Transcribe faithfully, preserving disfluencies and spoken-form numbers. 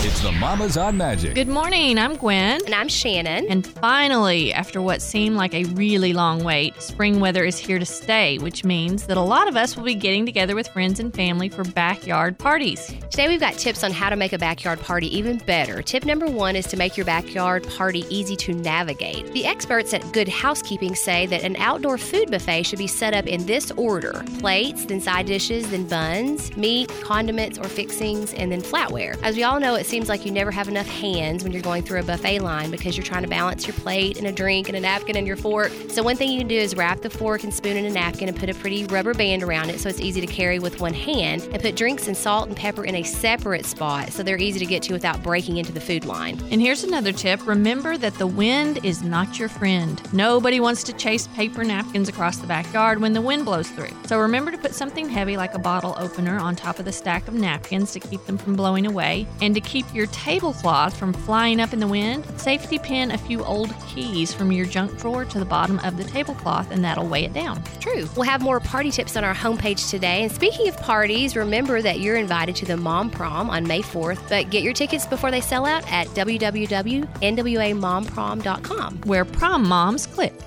It's the Mamas on Magic. Good morning, I'm Gwen. And I'm Shannon. And finally, after what seemed like a really long wait, spring weather is here to stay, which means that a lot of us will be getting together with friends and family for backyard parties. Today we've got tips on how to make a backyard party even better. Tip number one is to make your backyard party easy to navigate. The experts at Good Housekeeping say that an outdoor food buffet should be set up in this order: plates, then side dishes, then buns, meat, condiments or fixings, and then flatware. As we all know, it seems like you never have enough hands when you're going through a buffet line because you're trying to balance your plate and a drink and a napkin and your fork. So one thing you can do is wrap the fork and spoon in a napkin and put a pretty rubber band around it so it's easy to carry with one hand, and put drinks and salt and pepper in a separate spot so they're easy to get to without breaking into the food line. And here's another tip. Remember that the wind is not your friend. Nobody wants to chase paper napkins across the backyard when the wind blows through. So remember to put something heavy like a bottle opener on top of the stack of napkins to keep them from blowing away. And to keep your tablecloth from flying up in the wind, safety pin a few old keys from your junk drawer to the bottom of the tablecloth, and that'll weigh it down. True. We'll have more party tips on our homepage today. And speaking of parties, remember that you're invited to the Mom Prom on May fourth, but get your tickets before they sell out at w w w dot n w a mom prom dot com, where prom moms click.